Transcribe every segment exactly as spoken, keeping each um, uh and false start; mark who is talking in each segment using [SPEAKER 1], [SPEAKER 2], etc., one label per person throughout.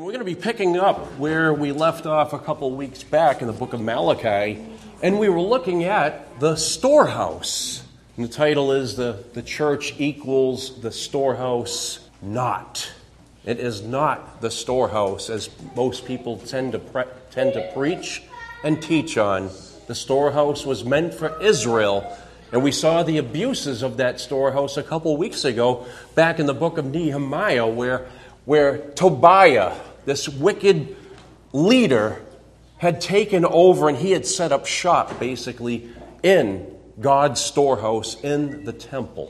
[SPEAKER 1] We're going to be picking up where we left off a couple weeks back in the book of Malachi, and we were looking at the storehouse. And the title is the, the church equals the storehouse not. It is not the storehouse, as most people tend to pre- tend to preach and teach on. The storehouse was meant for Israel, and we saw the abuses of that storehouse a couple weeks ago back in the book of Nehemiah, where, where Tobiah, this wicked leader, had taken over and he had set up shop, basically, in God's storehouse in the temple.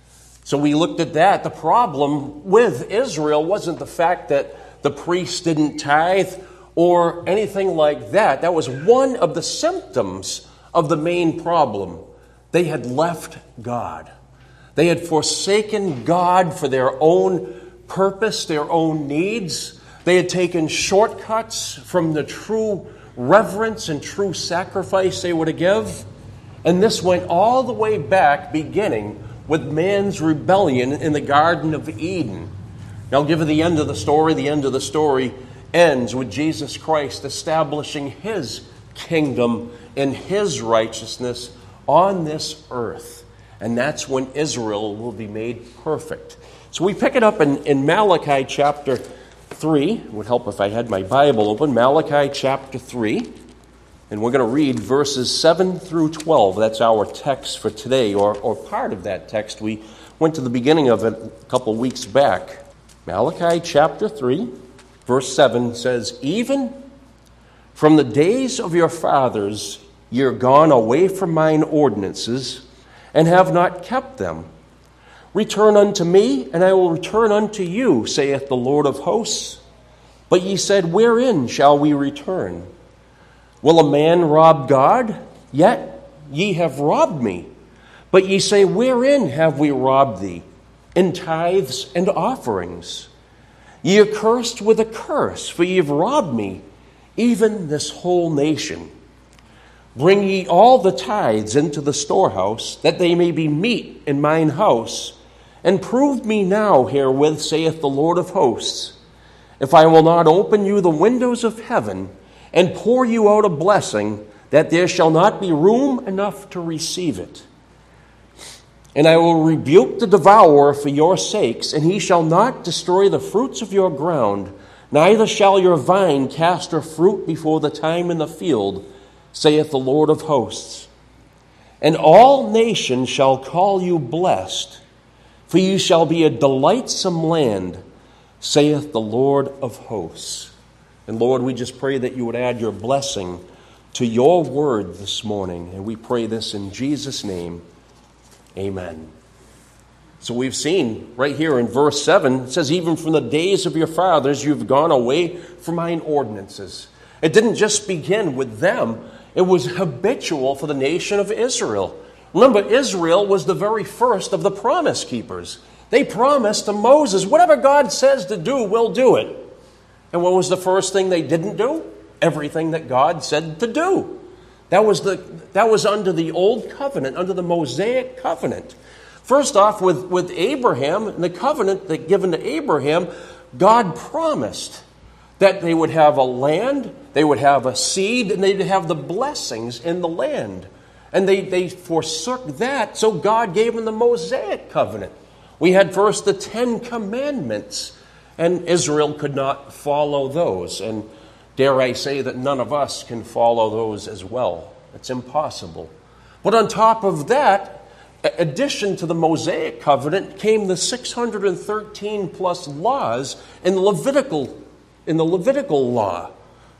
[SPEAKER 1] So we looked at that. The problem with Israel wasn't the fact that the priests didn't tithe or anything like that. That was one of the symptoms of the main problem. They had left God. They had forsaken God for their own purpose, their own needs. They had taken shortcuts from the true reverence and true sacrifice they were to give. And this went all the way back, beginning with man's rebellion in the Garden of Eden. Now I'll give you the end of the story. The end of the story ends with Jesus Christ establishing His kingdom and His righteousness on this earth. And that's when Israel will be made perfect. So we pick it up in, in Malachi chapter three. It would help if I had my Bible open. Malachi chapter three. And we're going to read verses seven through twelve. That's our text for today, or, or part of that text. We went to the beginning of it a couple weeks back. Malachi chapter three, verse seven says, "Even from the days of your fathers you're gone away from mine ordinances, and have not kept them. Return unto me, and I will return unto you, saith the Lord of hosts. But ye said, Wherein shall we return? Will a man rob God? Yet ye have robbed me. But ye say, Wherein have we robbed thee? In tithes and offerings. Ye are cursed with a curse, for ye have robbed me, even this whole nation. Bring ye all the tithes into the storehouse, that they may be meat in mine house. And prove me now herewith, saith the Lord of hosts, if I will not open you the windows of heaven, and pour you out a blessing, that there shall not be room enough to receive it. And I will rebuke the devourer for your sakes, and he shall not destroy the fruits of your ground, neither shall your vine cast her fruit before the time in the field, saith the Lord of hosts. And all nations shall call you blessed, for you shall be a delightsome land, saith the Lord of hosts." And Lord, we just pray that you would add your blessing to your word this morning. And we pray this in Jesus' name. Amen. So we've seen right here in verse seven, it says, "Even from the days of your fathers you've gone away from mine ordinances." It didn't just begin with them. It was habitual for the nation of Israel. Remember, Israel was the very first of the promise keepers. They promised to Moses, whatever God says to do, we'll do it. And what was the first thing they didn't do? Everything that God said to do. That was the that was under the old covenant, under the Mosaic covenant. First off, with, with Abraham, and the covenant that given to Abraham, God promised that they would have a land, they would have a seed, and they'd have the blessings in the land. And they, they forsook that, so God gave them the Mosaic covenant. We had first the Ten Commandments, and Israel could not follow those. And dare I say that none of us can follow those as well. It's impossible. But on top of that, addition to the Mosaic covenant, came the six hundred thirteen plus laws in the Levitical, in the Levitical law.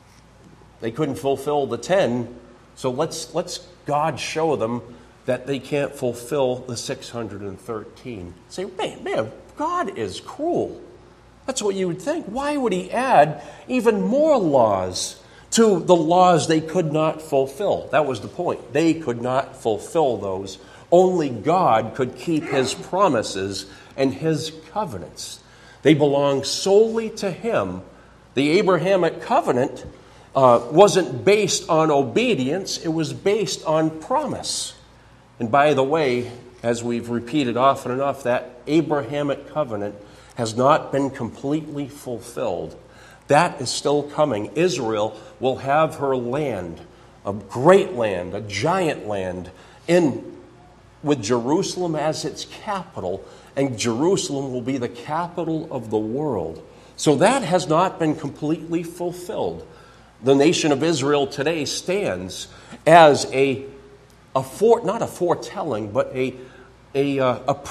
[SPEAKER 1] They couldn't fulfill the ten, so let's let's God show them that they can't fulfill the six hundred thirteen. Say, man, man, God is cruel. That's what you would think. Why would he add even more laws to the laws they could not fulfill? That was the point. They could not fulfill those. Only God could keep his promises and his covenants. They belong solely to him. The Abrahamic covenant uh, wasn't based on obedience. It was based on promise. And by the way, as we've repeated often enough, that Abrahamic covenant has not been completely fulfilled. That is still coming. Israel will have her land, a great land, a giant land, in with Jerusalem as its capital, and Jerusalem will be the capital of the world. So that has not been completely fulfilled. The nation of Israel today stands as a, a fore, not a foretelling, but a, a, uh, a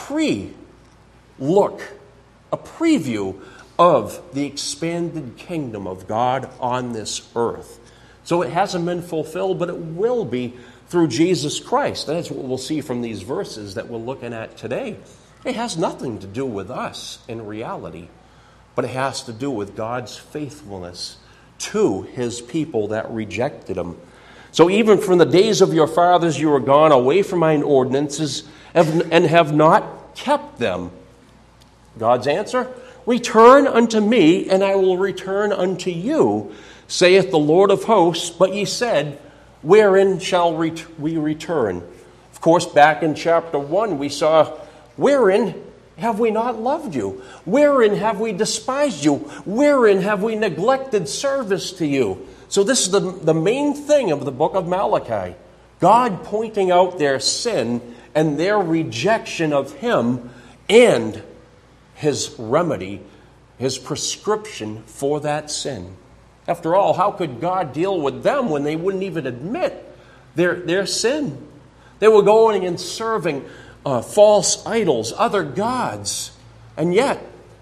[SPEAKER 1] pre-look, a preview of the expanded kingdom of God on this earth. So it hasn't been fulfilled, but it will be through Jesus Christ. That's what we'll see from these verses that we're looking at today. It has nothing to do with us in reality, but it has to do with God's faithfulness to his people that rejected him. So even from the days of your fathers you were gone away from mine ordinances and have not kept them. God's answer, return unto me, and I will return unto you, saith the Lord of hosts. But ye said, wherein shall we return? Of course, back in chapter one, we saw, wherein have we not loved you? Wherein have we despised you? Wherein have we neglected service to you? So this is the, the main thing of the book of Malachi. God pointing out their sin and their rejection of him and his remedy, his prescription for that sin. After all, how could God deal with them when they wouldn't even admit their, their sin? They were going and serving uh, false idols, other gods. And yet,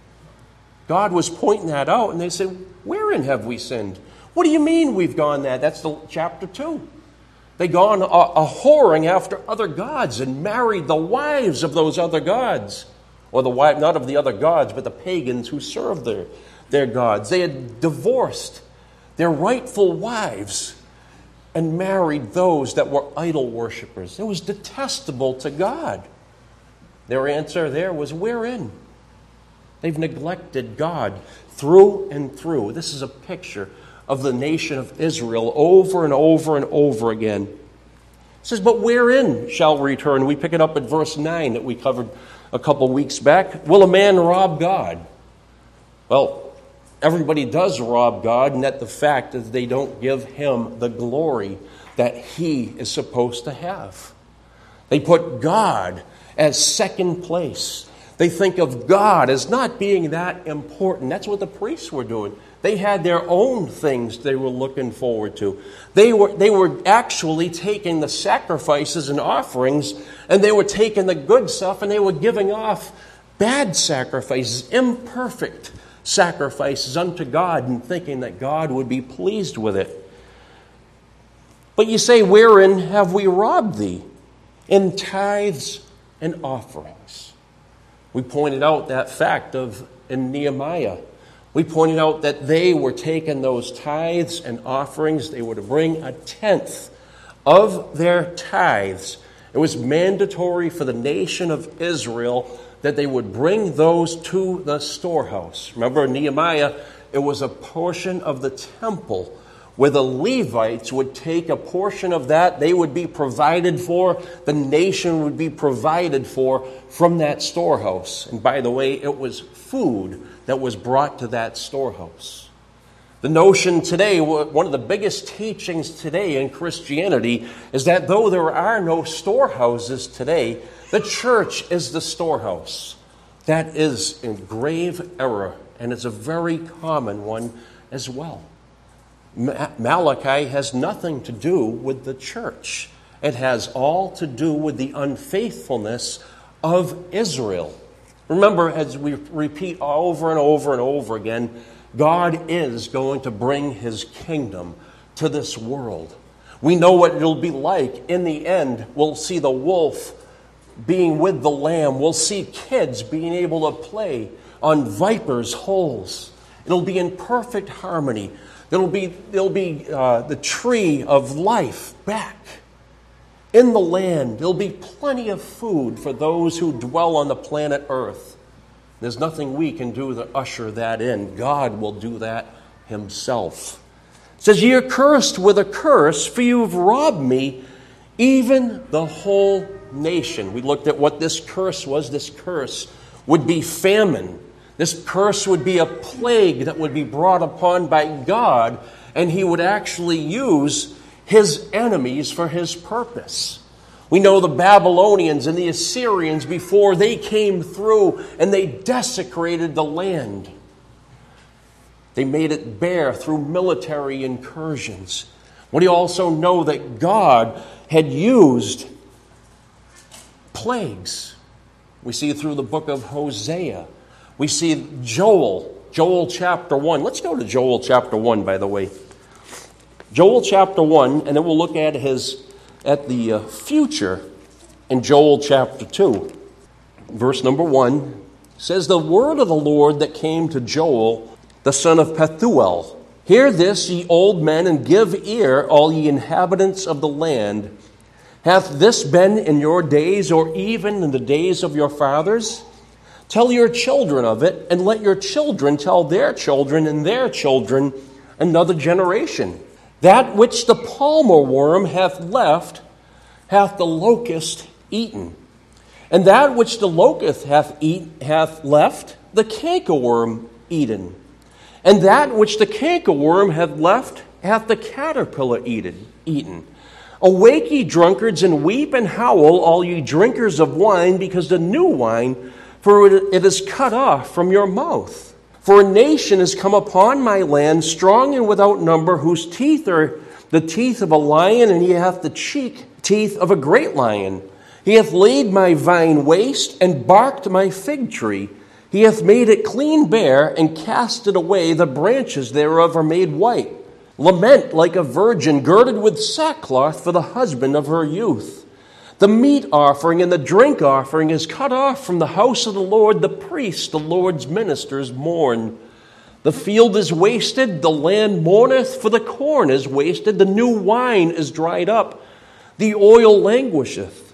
[SPEAKER 1] God was pointing that out, and they said, wherein have we sinned? What do you mean we've gone that? That's the chapter two. They gone a, a whoring after other gods and married the wives of those other gods. Or the wife, not of the other gods, but the pagans who served their, their gods. They had divorced their rightful wives and married those that were idol worshippers. It was detestable to God. Their answer there was, wherein? They've neglected God through and through. This is a picture of the nation of Israel over and over and over again. It says, but wherein shall return? We pick it up at verse nine that we covered a couple weeks back. Will a man rob God? Well, everybody does rob God, and that the fact is they don't give him the glory that he is supposed to have. They put God as second place. They think of God as not being that important. That's what the priests were doing. They had their own things they were looking forward to. They were, they were actually taking the sacrifices and offerings, and they were taking the good stuff, and they were giving off bad sacrifices, imperfect sacrifices unto God, and thinking that God would be pleased with it. But you say, wherein have we robbed thee? In tithes and offerings. We pointed out that fact of in Nehemiah. We pointed out that they were taking those tithes and offerings. They were to bring a tenth of their tithes. It was mandatory for the nation of Israel that they would bring those to the storehouse. Remember in Nehemiah, it was a portion of the temple where the Levites would take a portion of that. They would be provided for. The nation would be provided for from that storehouse. And by the way, it was food that was brought to that storehouse. The notion today, one of the biggest teachings today in Christianity, is that though there are no storehouses today, the church is the storehouse. That is a grave error, and it's a very common one as well. Malachi has nothing to do with the church. It has all to do with the unfaithfulness of Israel. Remember, as we repeat over and over and over again, God is going to bring his kingdom to this world. We know what it'll be like. In the end, we'll see the wolf being with the lamb. We'll see kids being able to play on vipers' holes. It'll be in perfect harmony. There'll be, there'll be uh, the tree of life back in the land. There'll be plenty of food for those who dwell on the planet Earth. There's nothing we can do to usher that in. God will do that himself. It says, ye are cursed with a curse, for you have robbed me, even the whole nation. We looked at what this curse was. This curse would be famine. This curse would be a plague that would be brought upon by God, and he would actually use his enemies for his purpose. We know the Babylonians and the Assyrians before they came through and they desecrated the land. They made it bare through military incursions. We also know that God had used plagues. We see it through the book of Hosea. We see Joel, Joel chapter one. Let's go to Joel chapter one, by the way. Joel chapter one, and then we'll look at his at the uh, future in Joel chapter two. Verse number one says, "The word of the Lord that came to Joel, the son of Pethuel. Hear this, ye old men, and give ear, all ye inhabitants of the land. Hath this been in your days, or even in the days of your fathers? Tell your children of it, and let your children tell their children and their children another generation. That which the palmer worm hath left, hath the locust eaten. And that which the locust hath eat, hath left, the cankerworm eaten. And that which the cankerworm hath left, hath the caterpillar eaten. eaten. Awake, ye drunkards, and weep and howl, all ye drinkers of wine, because the new wine, for it is cut off from your mouth. For a nation is come upon my land, strong and without number, whose teeth are the teeth of a lion, and he hath the cheek teeth of a great lion. He hath laid my vine waste, and barked my fig tree. He hath made it clean bare, and cast it away. The branches thereof are made white. Lament like a virgin, girded with sackcloth for the husband of her youth. The meat offering and the drink offering is cut off from the house of the Lord. The priests, the Lord's ministers, mourn. The field is wasted, the land mourneth, for the corn is wasted, the new wine is dried up, the oil languisheth.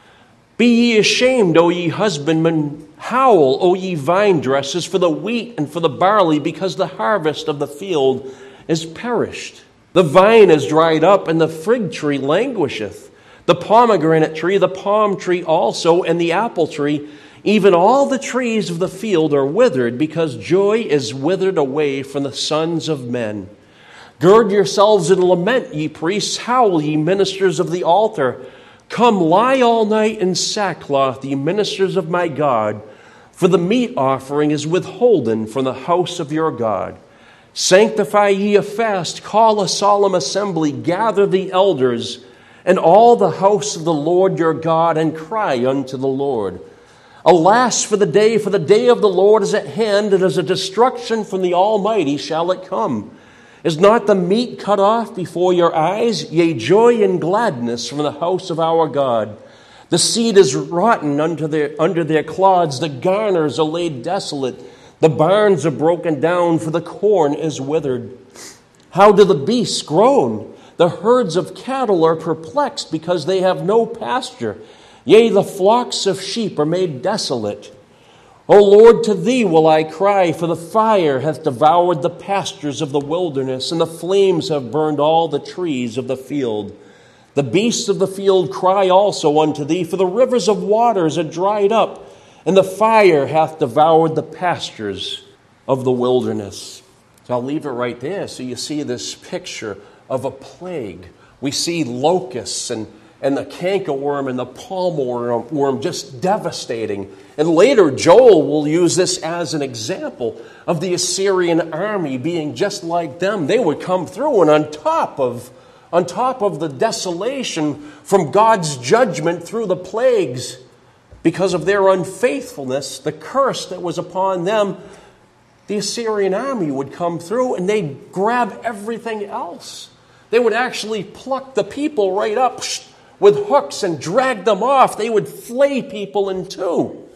[SPEAKER 1] Be ye ashamed, O ye husbandmen, howl, O ye vine dressers, for the wheat and for the barley, because the harvest of the field is perished. The vine is dried up, and the fig tree languisheth. The pomegranate tree, the palm tree also, and the apple tree, even all the trees of the field are withered, because joy is withered away from the sons of men. Gird yourselves and lament, ye priests, howl, ye ministers of the altar. Come, lie all night in sackcloth, ye ministers of my God, for the meat offering is withholden from the house of your God. Sanctify ye a fast, call a solemn assembly, gather the elders, and all the house of the Lord your God, and cry unto the Lord. Alas for the day, for the day of the Lord is at hand, and as a destruction from the Almighty shall it come. Is not the meat cut off before your eyes? Yea, joy and gladness from the house of our God. The seed is rotten under their, under their clods, the garners are laid desolate, the barns are broken down, for the corn is withered. How do the beasts groan? The herds of cattle are perplexed, because they have no pasture. Yea, the flocks of sheep are made desolate. O Lord, to thee will I cry, for the fire hath devoured the pastures of the wilderness, and the flames have burned all the trees of the field. The beasts of the field cry also unto thee, for the rivers of waters are dried up, and the fire hath devoured the pastures of the wilderness. So I'll leave it right there so you see this picture of a plague. We see locusts and, and the cankerworm and the palmer worm just devastating. And later, Joel will use this as an example of the Assyrian army being just like them. They would come through, and on top of, on top of the desolation from God's judgment through the plagues, because of their unfaithfulness, the curse that was upon them, the Assyrian army would come through and they'd grab everything else. They would actually pluck the people right up with hooks and drag them off. They would flay people in two.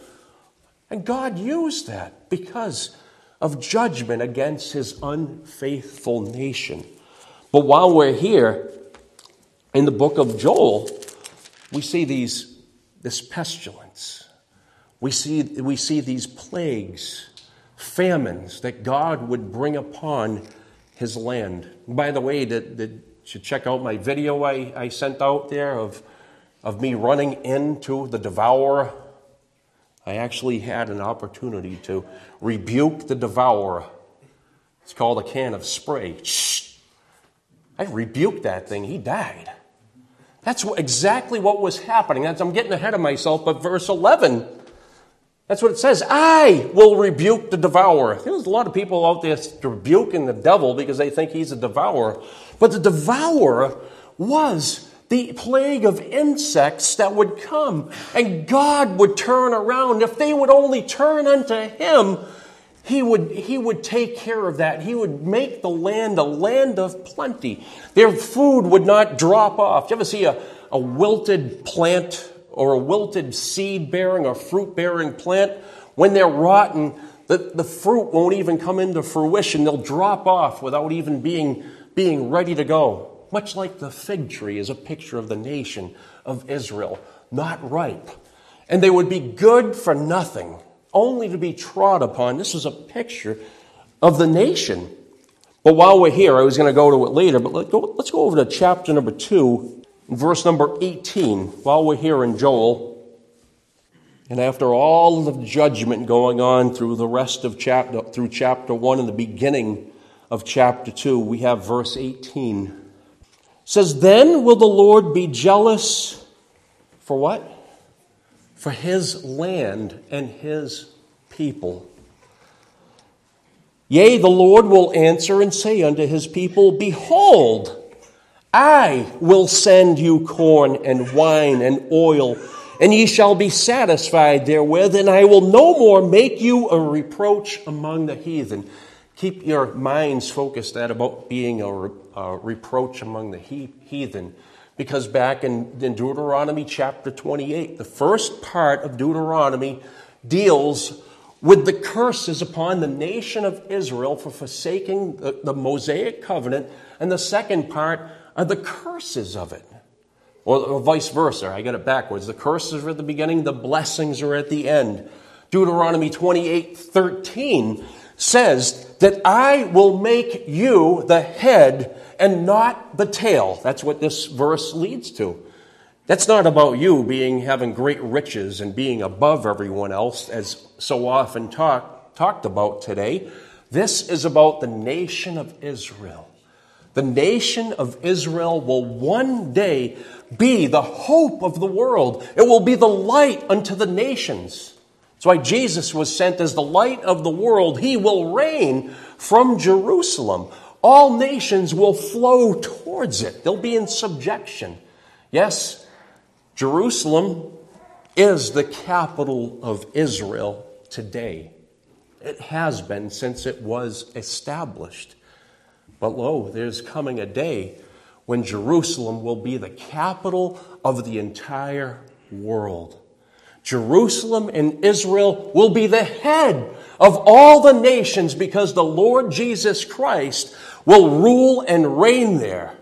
[SPEAKER 1] And God used that because of judgment against his unfaithful nation. But while we're here in the book of Joel, we see these this pestilence. We see, we see these plagues, famines that God would bring upon his land. By the way, did, did you check out my video I, I sent out there of, of me running into the devourer I actually had an opportunity to rebuke the devourer. It's called a can of spray. Shh. I rebuked that thing. He died. That's what, exactly what was happening. That's, I'm getting ahead of myself, but verse eleven, that's what it says. I will rebuke the devourer. There's a lot of people out there rebuking the devil because they think he's a devourer. But the devourer was the plague of insects that would come, and God would turn around. If they would only turn unto him, he would, he would take care of that. He would make the land a land of plenty. Their food would not drop off. Do you ever see a, a wilted plant or a wilted seed-bearing or fruit-bearing plant? When they're rotten, the, the fruit won't even come into fruition. They'll drop off without even being, being ready to go. Much like the fig tree is a picture of the nation of Israel, not ripe. And they would be good for nothing, only to be trod upon. This was a picture of the nation. But while we're here, I was going to go to it later, but let's go, let's go over to chapter number two, verse number eighteen, while we're here in Joel. And after all of the judgment going on through the rest of chapter, through chapter one and the beginning of chapter two, we have verse eighteen. It says, then will the Lord be jealous for what? For his land and his people. Yea, the Lord will answer and say unto his people, behold, I will send you corn and wine and oil, and ye shall be satisfied therewith, and I will no more make you a reproach among the heathen. Keep your minds focused at about being a, a reproach among the he, heathen. Because back in, in Deuteronomy chapter twenty-eight, the first part of Deuteronomy deals with the curses upon the nation of Israel for forsaking the, the Mosaic covenant, and the second part are the curses of it. Or, or vice versa, I got it backwards. The curses are at the beginning, the blessings are at the end. Deuteronomy twenty-eight thirteen says that I will make you the head and not the tail. That's what this verse leads to. That's not about you being having great riches and being above everyone else, as so often talk, talked about today. This is about the nation of Israel. The nation of Israel will one day be the hope of the world. It will be the light unto the nations. That's why Jesus was sent as the light of the world. He will reign from Jerusalem. All nations will flow towards it. They'll be in subjection. Yes, Jerusalem is the capital of Israel today. It has been since it was established. But lo, there's coming a day when Jerusalem will be the capital of the entire world. Jerusalem and Israel will be the head of all the nations because the Lord Jesus Christ will rule and reign there.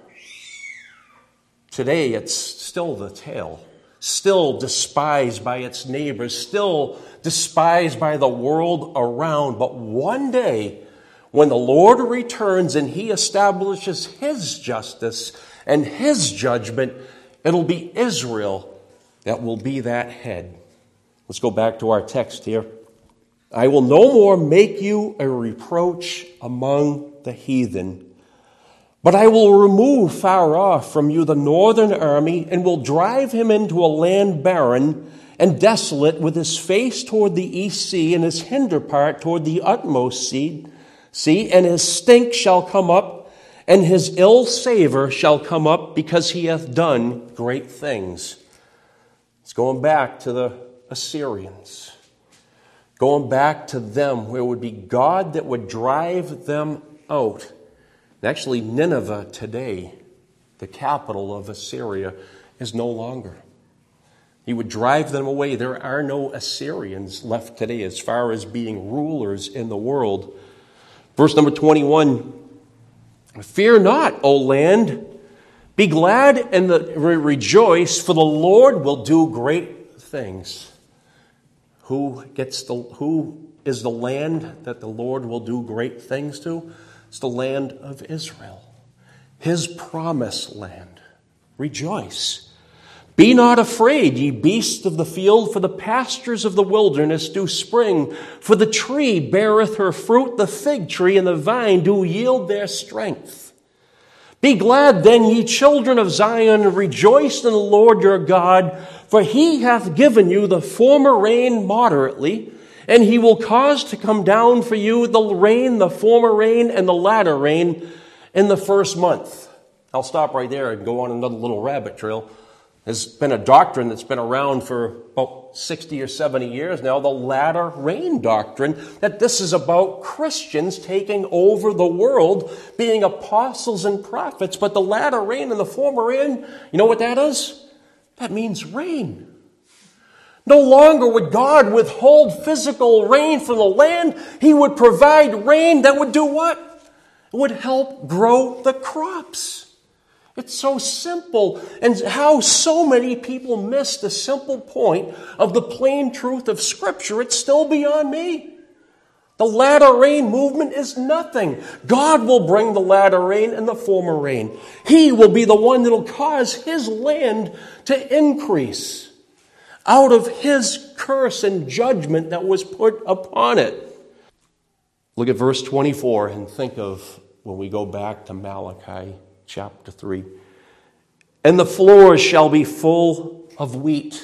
[SPEAKER 1] Today, it's still the tail, still despised by its neighbors, still despised by the world around. But one day, when the Lord returns and he establishes his justice and his judgment, it'll be Israel that will be that head. Let's go back to our text here. I will no more make you a reproach among the heathen, but I will remove far off from you the northern army and will drive him into a land barren and desolate, with his face toward the east sea and his hinder part toward the utmost sea. See, and his stink shall come up, and his ill savor shall come up, because he hath done great things. It's going back to the Assyrians. Going back to them, where it would be God that would drive them out. And actually, Nineveh today, the capital of Assyria, is no longer. He would drive them away. There are no Assyrians left today as far as being rulers in the world. Verse number twenty-one, fear not, O land, be glad and the, re- rejoice, for the Lord will do great things. Who gets the who is the land that the Lord will do great things to? It's the land of Israel, his promised land. Rejoice. Be not afraid, ye beasts of the field, for the pastures of the wilderness do spring. For the tree beareth her fruit, the fig tree and the vine do yield their strength. Be glad then, ye children of Zion, and rejoice in the Lord your God, for he hath given you the former rain moderately, and he will cause to come down for you the rain, the former rain, and the latter rain in the first month. I'll stop right there and go on another little rabbit trail. There's been a doctrine that's been around for about sixty or seventy years now, the latter rain doctrine, that this is about Christians taking over the world, being apostles and prophets. But the latter rain and the former rain, you know what that is? That means rain. No longer would God withhold physical rain from the land. He would provide rain that would do what? It would help grow the crops. It's so simple, and how so many people miss the simple point of the plain truth of Scripture. It's still beyond me. The latter rain movement is nothing. God will bring the latter rain and the former rain. He will be the one that will cause his land to increase out of his curse and judgment that was put upon it. Look at verse twenty-four and think of when we go back to Malachi chapter three. And the floors shall be full of wheat,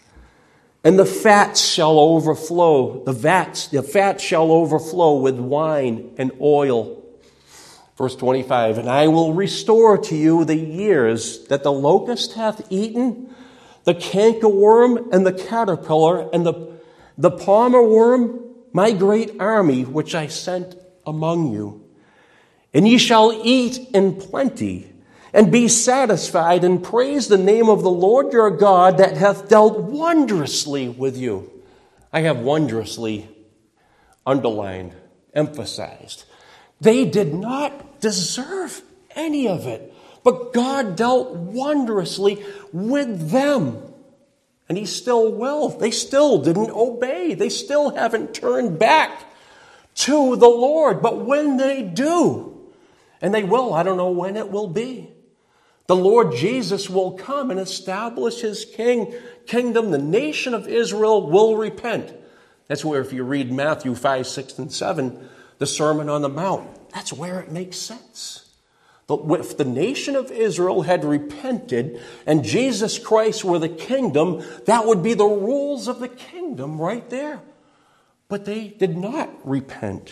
[SPEAKER 1] and the fats shall overflow. The vats, the fat shall overflow with wine and oil. Verse twenty-five, and I will restore to you the years that the locust hath eaten, the cankerworm and the caterpillar, and the, the palmer worm, my great army, which I sent among you. And ye shall eat in plenty, and be satisfied, and praise the name of the Lord your God that hath dealt wondrously with you. I have wondrously underlined, emphasized. They did not deserve any of it, but God dealt wondrously with them. And he still will. They still didn't obey. They still haven't turned back to the Lord. But when they do, and they will, I don't know when it will be, the Lord Jesus will come and establish his king, kingdom. The nation of Israel will repent. That's where, if you read Matthew five, six, and seven, the Sermon on the Mount, that's where it makes sense. But if the nation of Israel had repented and Jesus Christ were the kingdom, that would be the rules of the kingdom right there. But they did not repent.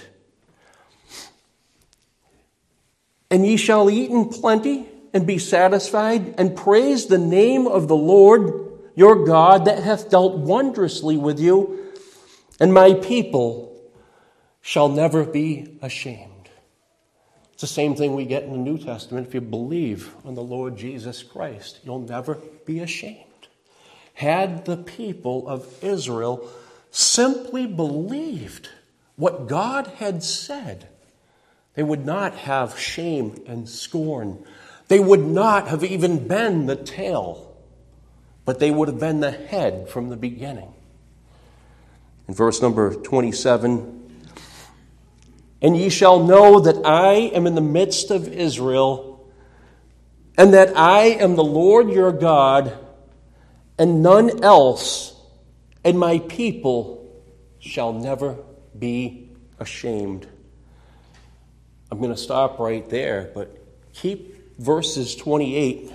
[SPEAKER 1] And ye shall eat in plenty and be satisfied, and praise the name of the Lord your God that hath dealt wondrously with you, and my people shall never be ashamed. It's the same thing we get in the New Testament. If you believe on the Lord Jesus Christ, you'll never be ashamed. Had the people of Israel simply believed what God had said, they would not have shame and scorn. They would not have even been the tail, but they would have been the head from the beginning. In verse number twenty-seven, and ye shall know that I am in the midst of Israel, and that I am the Lord your God, and none else, and my people shall never be ashamed. I'm going to stop right there, but keep verses twenty-eight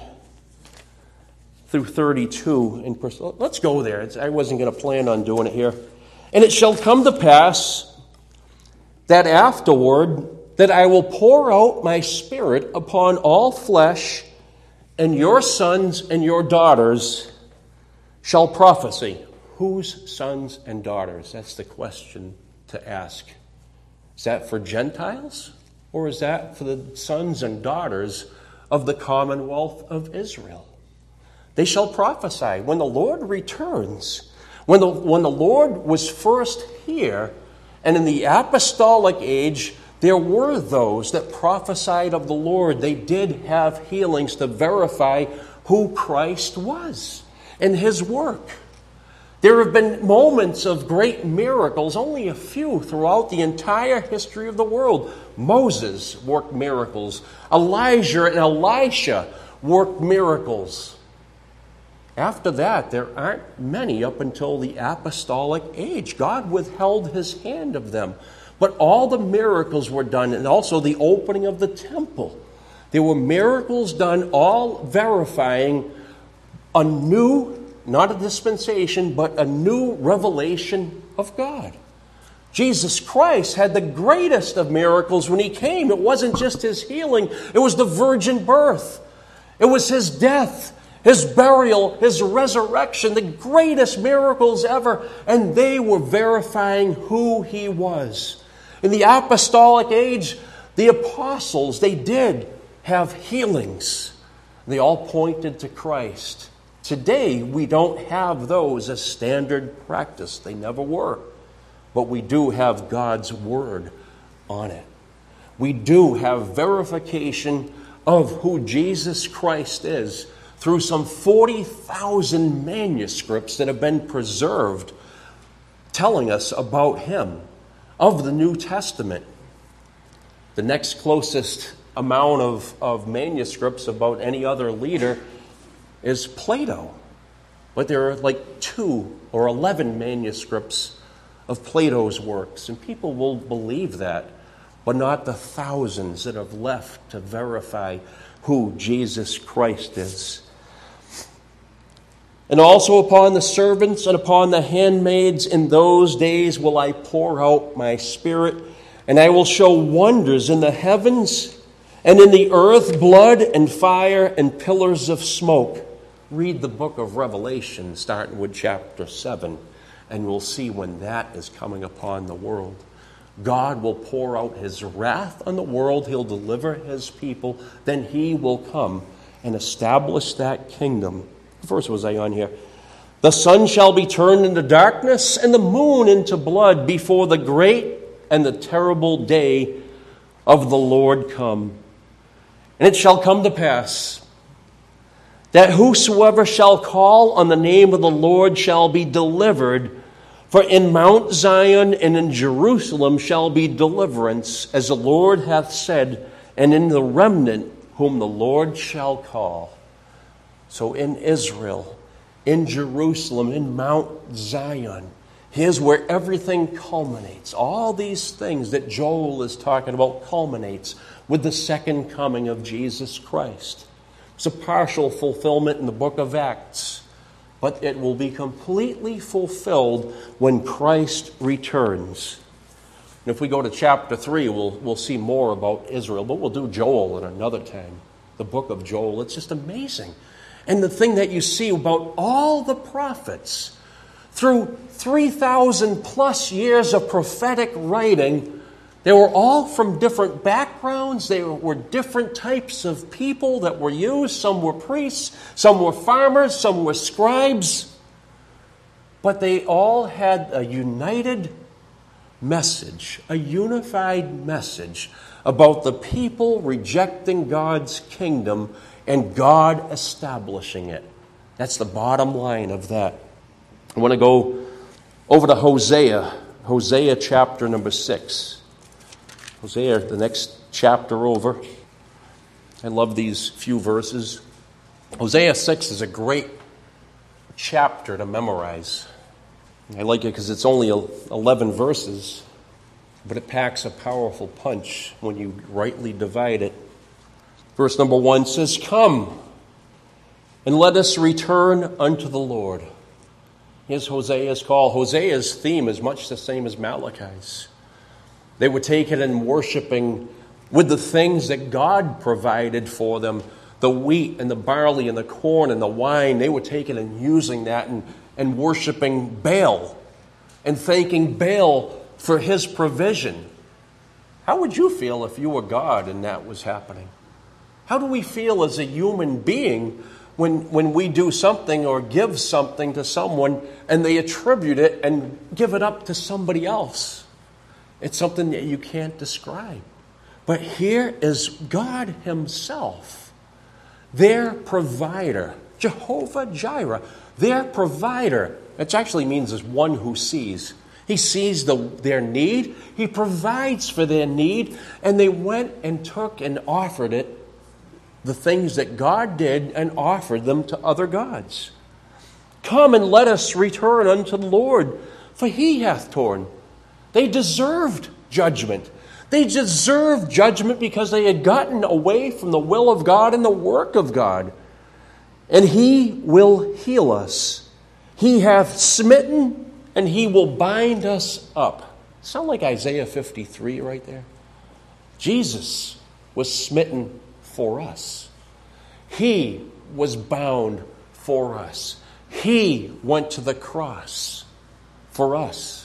[SPEAKER 1] through thirty-two. In pers- Let's go there. It's, I wasn't going to plan on doing it here. And it shall come to pass that afterward that I will pour out my spirit upon all flesh, and your sons and your daughters shall prophesy. Whose sons and daughters? That's the question to ask. Is that for Gentiles? Or is that for the sons and daughters of the commonwealth of Israel? They shall prophesy. When the Lord returns, when the, when the Lord was first here, and in the apostolic age, there were those that prophesied of the Lord. They did have healings to verify who Christ was and his work. There have been moments of great miracles, only a few throughout the entire history of the world. Moses worked miracles. Elijah and Elisha worked miracles. After that, there aren't many up until the apostolic age. God withheld his hand of them. But all the miracles were done, and also the opening of the temple. There were miracles done, all verifying a new, not a dispensation, but a new revelation of God. Jesus Christ had the greatest of miracles when he came. It wasn't just his healing, it was the virgin birth. It was his death, his burial, his resurrection, the greatest miracles ever. And they were verifying who he was. In the apostolic age, the apostles, they did have healings. They all pointed to Christ. Today, we don't have those as standard practice. They never were. But we do have God's word on it. We do have verification of who Jesus Christ is through some forty thousand manuscripts that have been preserved telling us about him of the New Testament. The next closest amount of, of manuscripts about any other leader is Plato. But there are like two or eleven manuscripts of Plato's works, and people will believe that, but not the thousands that have left to verify who Jesus Christ is. And also upon the servants and upon the handmaids in those days will I pour out my Spirit, and I will show wonders in the heavens and in the earth, blood and fire and pillars of smoke. Read the book of Revelation, starting with chapter seven, and we'll see when that is coming upon the world. God will pour out his wrath on the world. He'll deliver his people. Then he will come and establish that kingdom. What verse was I on here? The sun shall be turned into darkness and the moon into blood before the great and the terrible day of the Lord come. And it shall come to pass that whosoever shall call on the name of the Lord shall be delivered. For in Mount Zion and in Jerusalem shall be deliverance, as the Lord hath said, and in the remnant whom the Lord shall call. So in Israel, in Jerusalem, in Mount Zion, here's where everything culminates. All these things that Joel is talking about culminates with the second coming of Jesus Christ. It's a partial fulfillment in the book of Acts, but it will be completely fulfilled when Christ returns. And if we go to chapter three, we'll, we'll see more about Israel, but we'll do Joel at another time. The book of Joel, it's just amazing. And the thing that you see about all the prophets, through three thousand plus years of prophetic writing, they were all from different backgrounds. They were different types of people that were used. Some were priests, some were farmers, some were scribes. But they all had a united message, a unified message about the people rejecting God's kingdom and God establishing it. That's the bottom line of that. I want to go over to Hosea, Hosea chapter number six. Hosea, the next chapter over. I love these few verses. Hosea six is a great chapter to memorize. I like it because it's only eleven verses, but it packs a powerful punch when you rightly divide it. Verse number one says, "Come, and let us return unto the Lord." Here's Hosea's call. Hosea's theme is much the same as Malachi's. They were taking and worshiping with the things that God provided for them, the wheat and the barley and the corn and the wine. They were taking and using that and, and worshiping Baal and thanking Baal for his provision. How would you feel if you were God and that was happening? How do we feel as a human being when, when we do something or give something to someone and they attribute it and give it up to somebody else? It's something that you can't describe. But here is God himself, their provider, Jehovah Jireh, their provider. It actually means is one who sees. He sees the, their need. He provides for their need. And they went and took and offered it, the things that God did, and offered them to other gods. Come and let us return unto the Lord, for he hath torn. They deserved judgment. They deserved judgment because they had gotten away from the will of God and the work of God. And he will heal us. He hath smitten, and he will bind us up. Sound like Isaiah fifty-three right there? Jesus was smitten for us. He was bound for us. He went to the cross for us.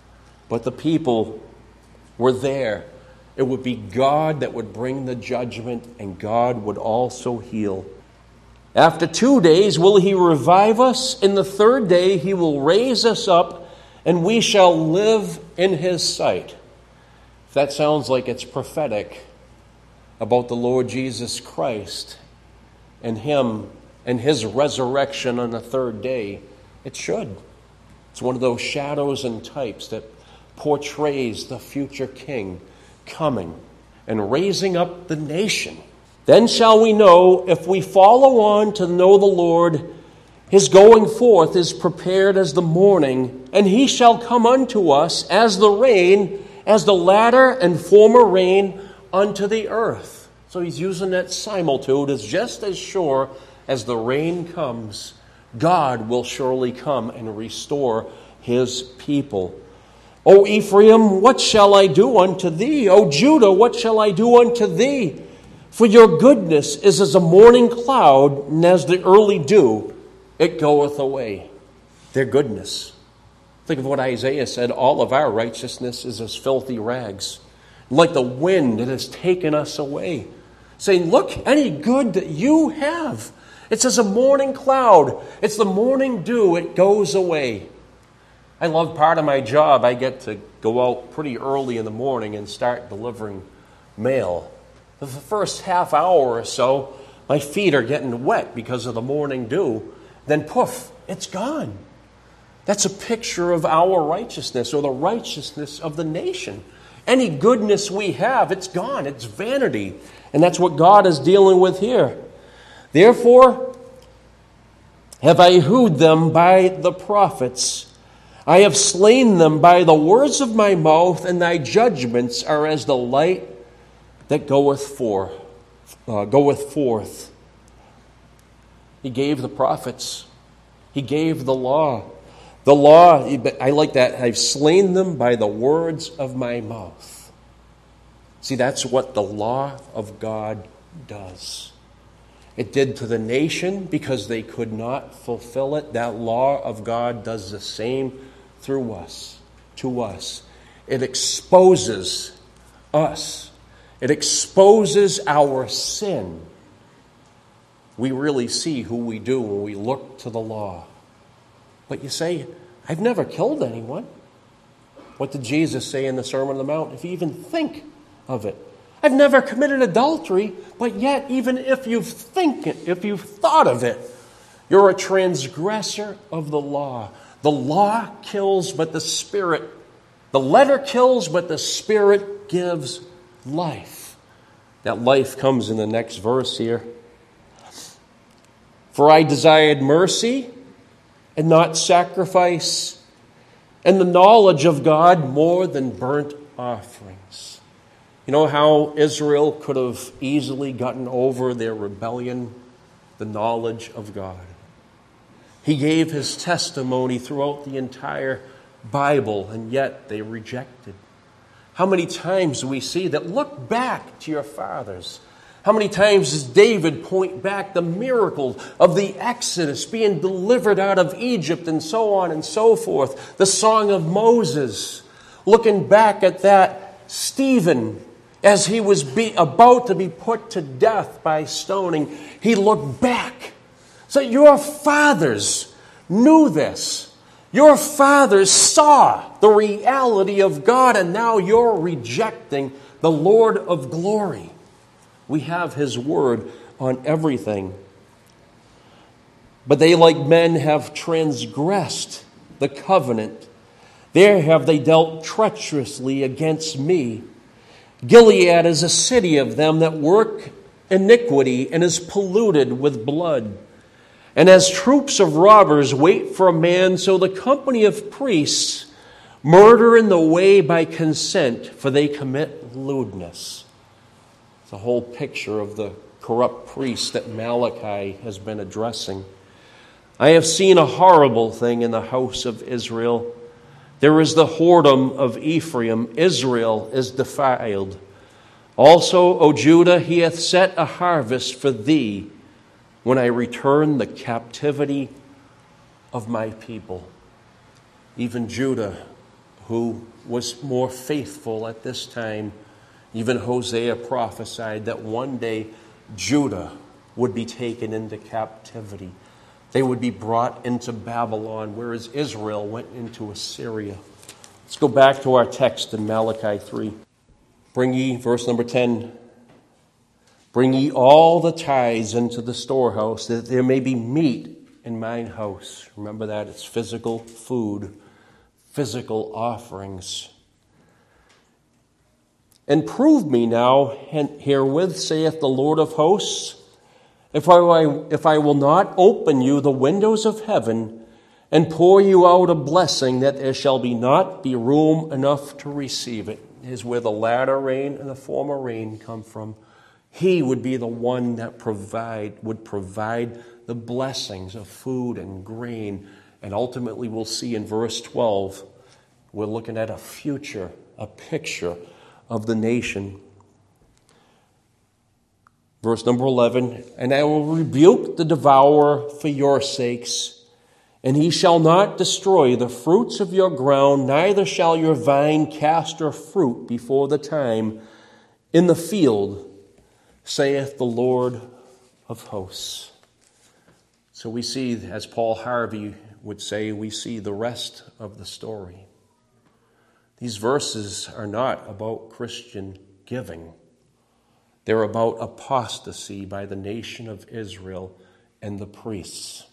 [SPEAKER 1] But the people were there. It would be God that would bring the judgment, and God would also heal. After two days will he revive us. In the third day he will raise us up, and we shall live in his sight. If that sounds like it's prophetic about the Lord Jesus Christ and him and his resurrection on the third day, it should. It's one of those shadows and types that portrays the future king coming and raising up the nation. Then shall we know, if we follow on to know the Lord, his going forth is prepared as the morning, and he shall come unto us as the rain, as the latter and former rain unto the earth. So he's using that similitude as just as sure as the rain comes, God will surely come and restore his people. O Ephraim, what shall I do unto thee? O Judah, what shall I do unto thee? For your goodness is as a morning cloud, and as the early dew, it goeth away. Their goodness. Think of what Isaiah said, all of our righteousness is as filthy rags. Like the wind, it has taken us away. Saying, look, any good that you have, it's as a morning cloud. It's the morning dew, it goes away. I love part of my job. I get to go out pretty early in the morning and start delivering mail. For the first half hour or so, my feet are getting wet because of the morning dew. Then poof, it's gone. That's a picture of our righteousness, or the righteousness of the nation. Any goodness we have, it's gone. It's vanity. And that's what God is dealing with here. Therefore, have I hewed them by the prophets. I have slain them by the words of my mouth, and thy judgments are as the light that goeth forth. Uh, goeth forth. He gave the prophets. He gave the law. The law, I like that. I've slain them by the words of my mouth. See, that's what the law of God does. It did to the nation because they could not fulfill it. That law of God does the same through us, to us. It exposes us. It exposes our sin. We really see who we do when we look to the law. But you say, I've never killed anyone. What did Jesus say in the Sermon on the Mount? If you even think of it. I've never committed adultery, but yet even if you think it, if you've thought of it, you're a transgressor of the law. The law kills, but the Spirit, the letter kills, but the Spirit gives life. That life comes in the next verse here. For I desired mercy and not sacrifice, and the knowledge of God more than burnt offerings. You know how Israel could have easily gotten over their rebellion? The knowledge of God. He gave his testimony throughout the entire Bible, and yet they rejected. How many times do we see that? Look back to your fathers. How many times does David point back the miracle of the Exodus, being delivered out of Egypt, and so on and so forth? The Song of Moses, looking back at that, Stephen, as he was be, about to be put to death by stoning, he looked back. So your fathers knew this. Your fathers saw the reality of God, and now you're rejecting the Lord of glory. We have his word on everything. But they, like men, have transgressed the covenant. There have they dealt treacherously against me. Gilead is a city of them that work iniquity and is polluted with blood. And as troops of robbers wait for a man, so the company of priests murder in the way by consent, for they commit lewdness. It's a whole picture of the corrupt priests that Malachi has been addressing. I have seen a horrible thing in the house of Israel. There is the whoredom of Ephraim. Israel is defiled. Also, O Judah, he hath set a harvest for thee when I return the captivity of my people. Even Judah, who was more faithful at this time, even Hosea prophesied that one day Judah would be taken into captivity. They would be brought into Babylon, whereas Israel went into Assyria. Let's go back to our text in Malachi three. Bring ye, verse number ten, bring ye all the tithes into the storehouse, that there may be meat in mine house. Remember that, it's physical food, physical offerings. And prove me now herewith, saith the Lord of hosts, if I, if I will not open you the windows of heaven and pour you out a blessing, that there shall be not be room enough to receive it. Is where the latter rain and the former rain come from. He would be the one that provide would provide the blessings of food and grain. And ultimately we'll see in verse twelve, we're looking at a future, a picture of the nation. Verse number eleven, and I will rebuke the devourer for your sakes, and he shall not destroy the fruits of your ground, neither shall your vine cast her fruit before the time in the field, saith the Lord of hosts. So we see, as Paul Harvey would say, we see the rest of the story. These verses are not about Christian giving. They're about apostasy by the nation of Israel and the priests.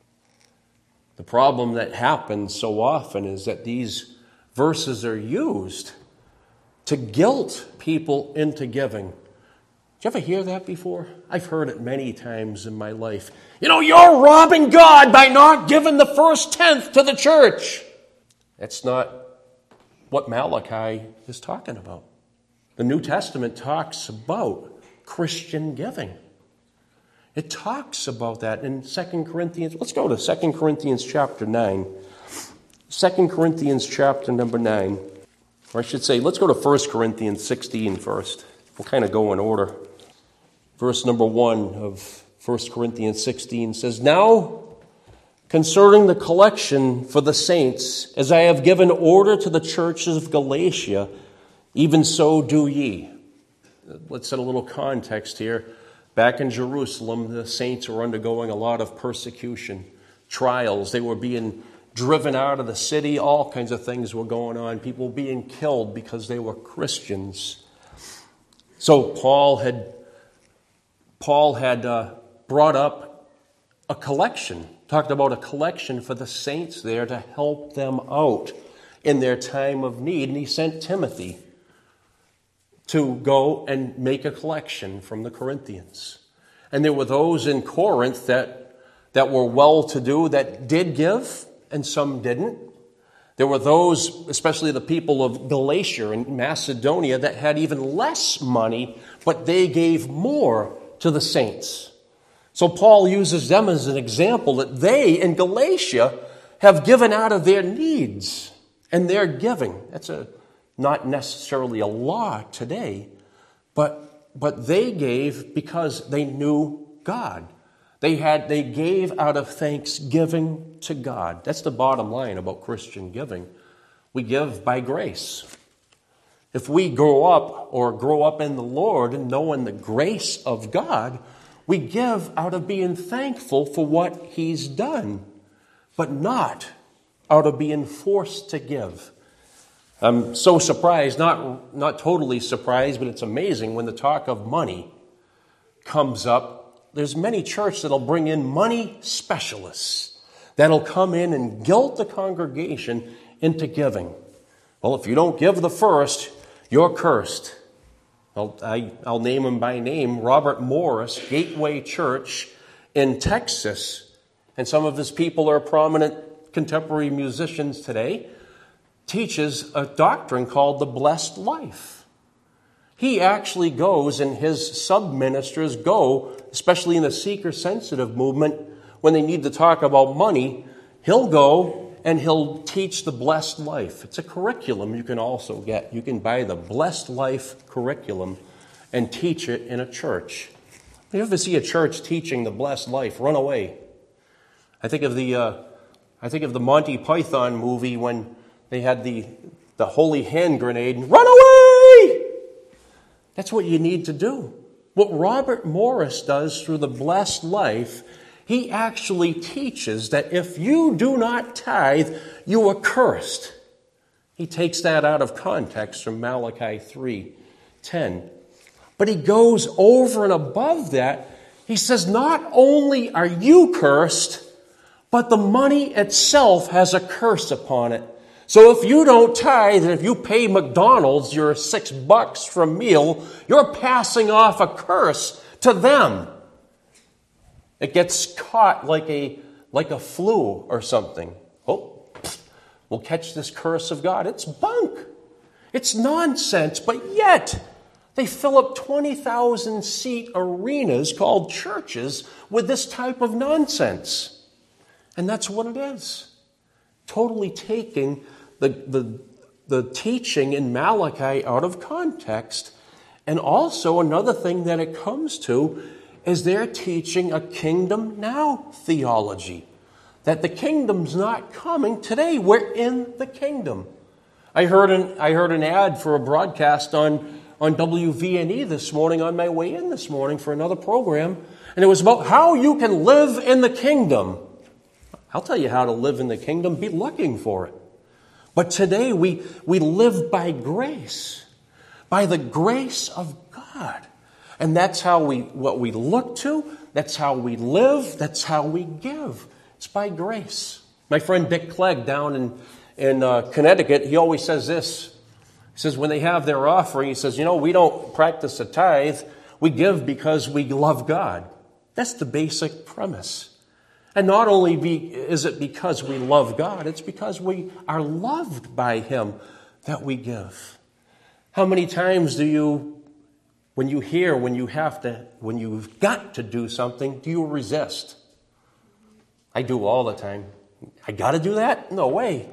[SPEAKER 1] The problem that happens so often is that these verses are used to guilt people into giving. Did you ever hear that before? I've heard it many times in my life. You know, you're robbing God by not giving the first tenth to the church. That's not what Malachi is talking about. The New Testament talks about Christian giving. It talks about that in Second Corinthians. Let's go to Second Corinthians chapter nine. Second Corinthians chapter number nine. Or I should say, let's go to First Corinthians sixteen first. We'll kind of go in order. Verse number one of First Corinthians sixteen says, now concerning the collection for the saints, as I have given order to the churches of Galatia, even so do ye. Let's set a little context here. Back in Jerusalem, the saints were undergoing a lot of persecution, trials. They were being driven out of the city. All kinds of things were going on. People being killed because they were Christians. So Paul had Paul had uh, brought up a collection, talked about a collection for the saints there to help them out in their time of need. And he sent Timothy to go and make a collection from the Corinthians. And there were those in Corinth that, that were well-to-do that did give, and some didn't. There were those, especially the people of Galatia and Macedonia, that had even less money, but they gave more to the saints. So Paul uses them as an example that they in Galatia have given out of their needs and their giving. That's a not necessarily a law today, but but they gave because they knew God. They had they gave out of thanksgiving to God. That's the bottom line about Christian giving. We give by grace. If we grow up or grow up in the Lord and knowing the grace of God, we give out of being thankful for what He's done, but not out of being forced to give. I'm so surprised, not, not totally surprised, but it's amazing when the talk of money comes up. There's many churches that'll bring in money specialists that'll come in and guilt the congregation into giving. Well, if you don't give the first, you're cursed. I'll, I, I'll name him by name. Robert Morris, Gateway Church in Texas, and some of his people are prominent contemporary musicians today, teaches a doctrine called the blessed life. He actually goes, and his sub-ministers go, especially in the seeker-sensitive movement, when they need to talk about money, he'll go and he'll teach the blessed life. It's a curriculum you can also get. You can buy the blessed life curriculum and teach it in a church. If you ever see a church teaching the blessed life, run away. I think of the uh, I think of the Monty Python movie when they had the, the holy hand grenade, and run away! That's what you need to do. What Robert Morris does through the blessed life, he actually teaches that if you do not tithe, you are cursed. He takes that out of context from Malachi three ten. But he goes over and above that. He says, not only are you cursed, but the money itself has a curse upon it. So if you don't tithe, and if you pay McDonald's your six bucks for a meal, you're passing off a curse to them. It gets caught like a, like a flu or something. Oh, we'll catch this curse of God. It's bunk. It's nonsense, but yet they fill up twenty thousand seat arenas called churches with this type of nonsense. And that's what it is. Totally taking the, the, the teaching in Malachi out of context. And also another thing that it comes to is they're teaching a kingdom now theology. That the kingdom's not coming today. We're in the kingdom. I heard an, I heard an ad for a broadcast on, on W V N E this morning on my way in this morning for another program. And it was about how you can live in the kingdom. I'll tell you how to live in the kingdom. Be looking for it. But today we, we live by grace. By the grace of God. And that's how we, what we look to. That's how we live. That's how we give. It's by grace. My friend Dick Clegg down in, in uh, Connecticut, he always says this. He says when they have their offering, he says, you know, we don't practice a tithe. We give because we love God. That's the basic premise. And not only be, is it because we love God, it's because we are loved by Him that we give. How many times do you, when you hear, when you have to, when you've got to do something, do you resist? I do all the time. I got to do that? No way.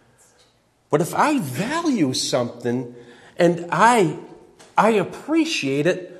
[SPEAKER 1] But if I value something and I, I appreciate it,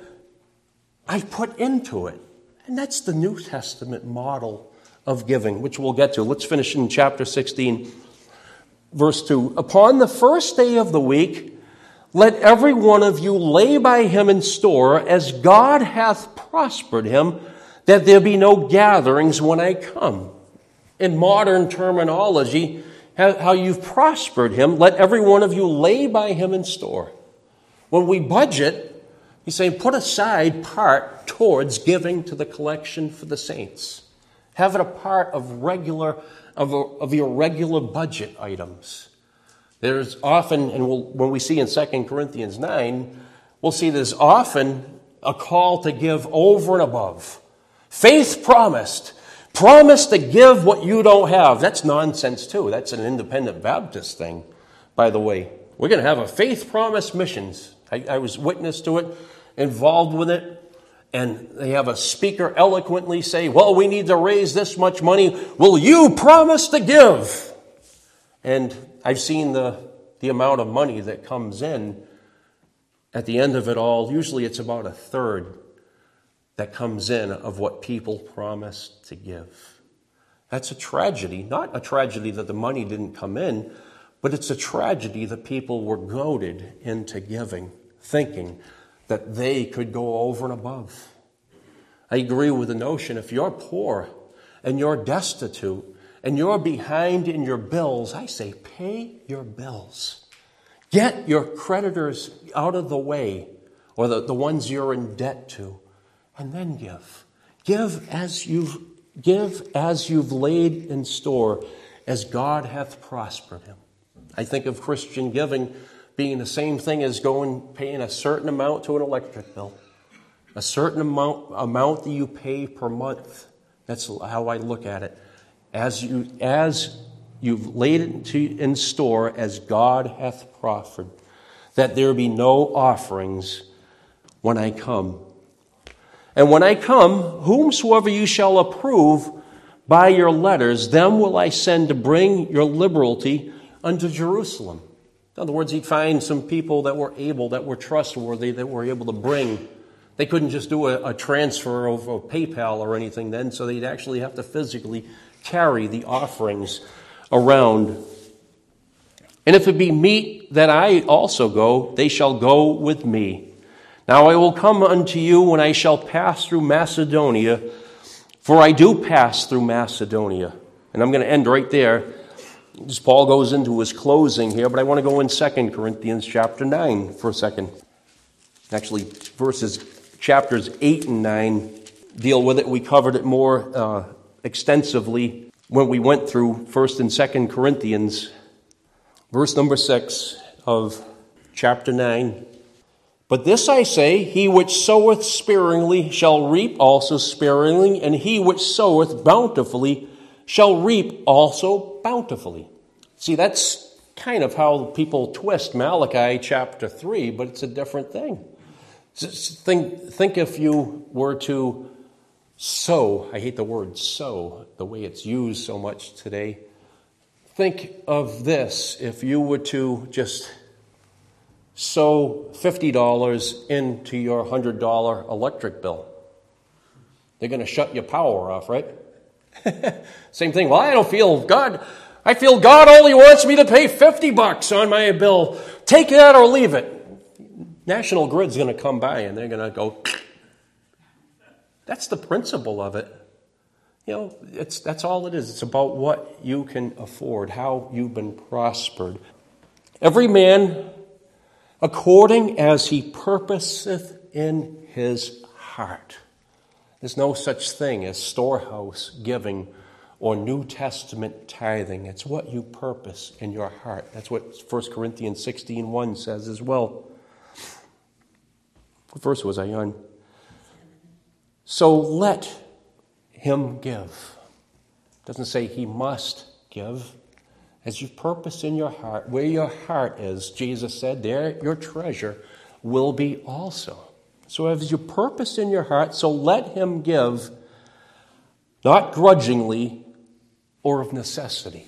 [SPEAKER 1] I put into it. And that's the New Testament model of giving, which we'll get to. Let's finish in chapter sixteen, verse two. Upon the first day of the week, let every one of you lay by him in store, as God hath prospered him, that there be no gatherings when I come. In modern terminology, how you've prospered him, let every one of you lay by him in store. When we budget, he's saying put aside part towards giving to the collection for the saints. Have it a part of regular, of, a, of your regular budget items. There's often, and we'll, when we see in Second Corinthians nine, we'll see there's often a call to give over and above. Faith promised. Promise to give what you don't have. That's nonsense too. That's an independent Baptist thing, by the way. We're going to have a faith promise missions. I, I was witness to it, involved with it. And they have a speaker eloquently say, well, we need to raise this much money. Will you promise to give? And I've seen the, the amount of money that comes in at the end of it all. Usually it's about a third that comes in of what people promise to give. That's a tragedy. Not a tragedy that the money didn't come in, but it's a tragedy that people were goaded into giving, thinking that they could go over and above. I agree with the notion if you're poor and you're destitute and you're behind in your bills, I say pay your bills. Get your creditors out of the way, or the, the ones you're in debt to, and then give. Give as you've give as you've laid in store, as God hath prospered him. I think of Christian giving being the same thing as going paying a certain amount to an electric bill, a certain amount amount that you pay per month That's how I look at it. As you, as you've laid it to, in store, as God hath proffered, that there be no offerings when I come. And when I come, whomsoever you shall approve by your letters, them will I send to bring your liberality unto Jerusalem. In other words, he'd find some people that were able, that were trustworthy, that were able to bring. They couldn't just do a, a transfer over PayPal or anything then, so they'd actually have to physically carry the offerings around. And if it be meet that I also go, they shall go with me. Now I will come unto you when I shall pass through Macedonia, for I do pass through Macedonia. And I'm going to end right there, as Paul goes into his closing here, but I want to go in Second Corinthians chapter nine for a second. Actually, verses chapters eight and nine deal with it. We covered it more uh, extensively when we went through First and Second Corinthians. Verse number six of chapter nine. But this I say, he which soweth sparingly shall reap also sparingly, and he which soweth bountifully shall reap also bountifully. See, that's kind of how people twist Malachi chapter three, but it's a different thing. Think, think if you were to sow, I hate the word sow, the way it's used so much today. Think of this, if you were to just sow fifty dollars into your one hundred dollars electric bill. They're going to shut your power off, right? Same thing. Well, I don't feel God. I feel God only wants me to pay fifty bucks on my bill. Take that or leave it. National Grid's going to come by and they're going to go. That's the principle of it. You know, it's that's all it is. It's about what you can afford, how you've been prospered. Every man according as he purposeth in his heart. There's no such thing as storehouse giving or New Testament tithing. It's what you purpose in your heart. That's what First Corinthians sixteen one says as well. What verse was I on? So let him give. It doesn't say he must give. As you purpose in your heart, where your heart is, Jesus said, there your treasure will be also. So as you purpose in your heart, so let him give, not grudgingly or of necessity.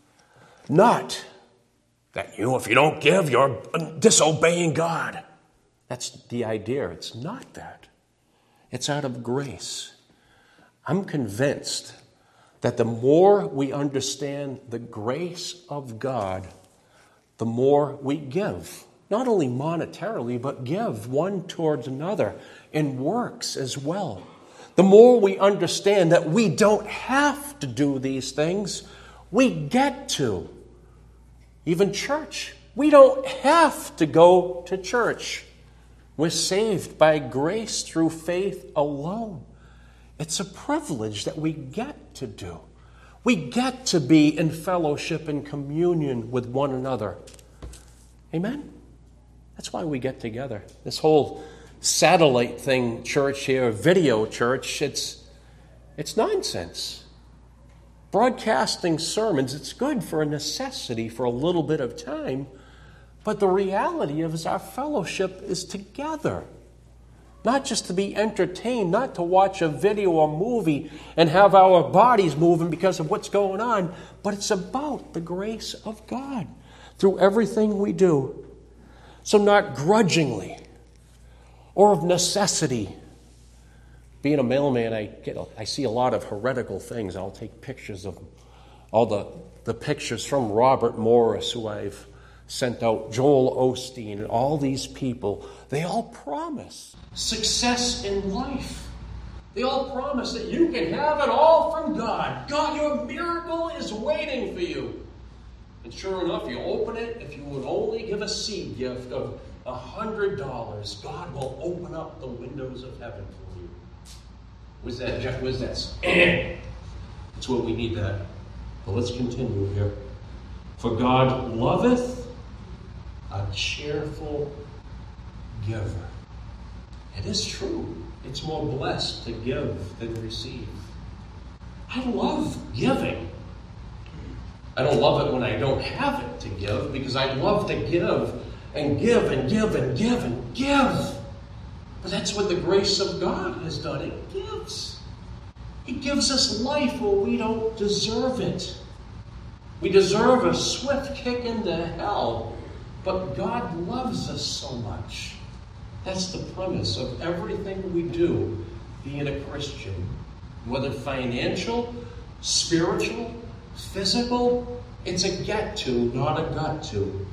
[SPEAKER 1] Not that you, if you don't give, you're disobeying God. That's the idea. It's not that. It's out of grace. I'm convinced that the more we understand the grace of God, the more we give. Not only monetarily, but give one towards another in works as well. The more we understand that we don't have to do these things, we get to. Even church. We don't have to go to church. We're saved by grace through faith alone. It's a privilege that we get to do. We get to be in fellowship and communion with one another. Amen? That's why we get together. This whole satellite thing, church here, video church, it's, it's nonsense. Broadcasting sermons, it's good for a necessity for a little bit of time, but the reality of is our fellowship is together. Not just to be entertained, not to watch a video or movie and have our bodies moving because of what's going on, but it's about the grace of God through everything we do. So not grudgingly or of necessity. Being a mailman, I get I see a lot of heretical things. I'll take pictures of them. All the, the pictures from Robert Morris, who I've sent out, Joel Osteen, and all these people, they all promise success in life. They all promise that you can have it all from God. God, your miracle is waiting for you. And sure enough, you open it, if you would only give a seed gift of a hundred dollars, God will open up the windows of heaven for you. What's that, Jeff? What's that? That's what we need that. But let's continue here. For God loveth a cheerful giver. It is true. It's more blessed to give than receive. I love giving. I don't love it when I don't have it to give, because I love to give and give and give and give and give. But that's what the grace of God has done. It gives. It gives us life where we don't deserve it. We deserve a swift kick into hell, but God loves us so much. That's the premise of everything we do, being a Christian. Whether financial, spiritual, physical, it's a get to, not a got to.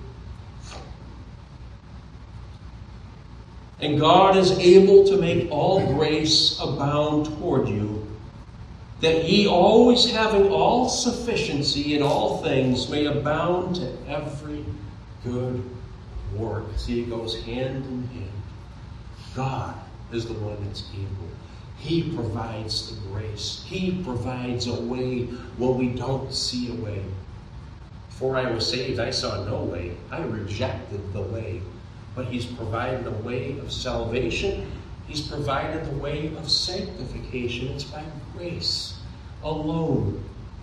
[SPEAKER 1] And God is able to make all grace abound toward you, that ye always having all sufficiency in all things may abound to every good work. See, it goes hand in hand. God is the one that's able. He provides the grace. He provides a way when we don't see a way. Before I was saved, I saw no way. I rejected the way. But He's provided a way of salvation. He's provided the way of sanctification. It's by grace alone.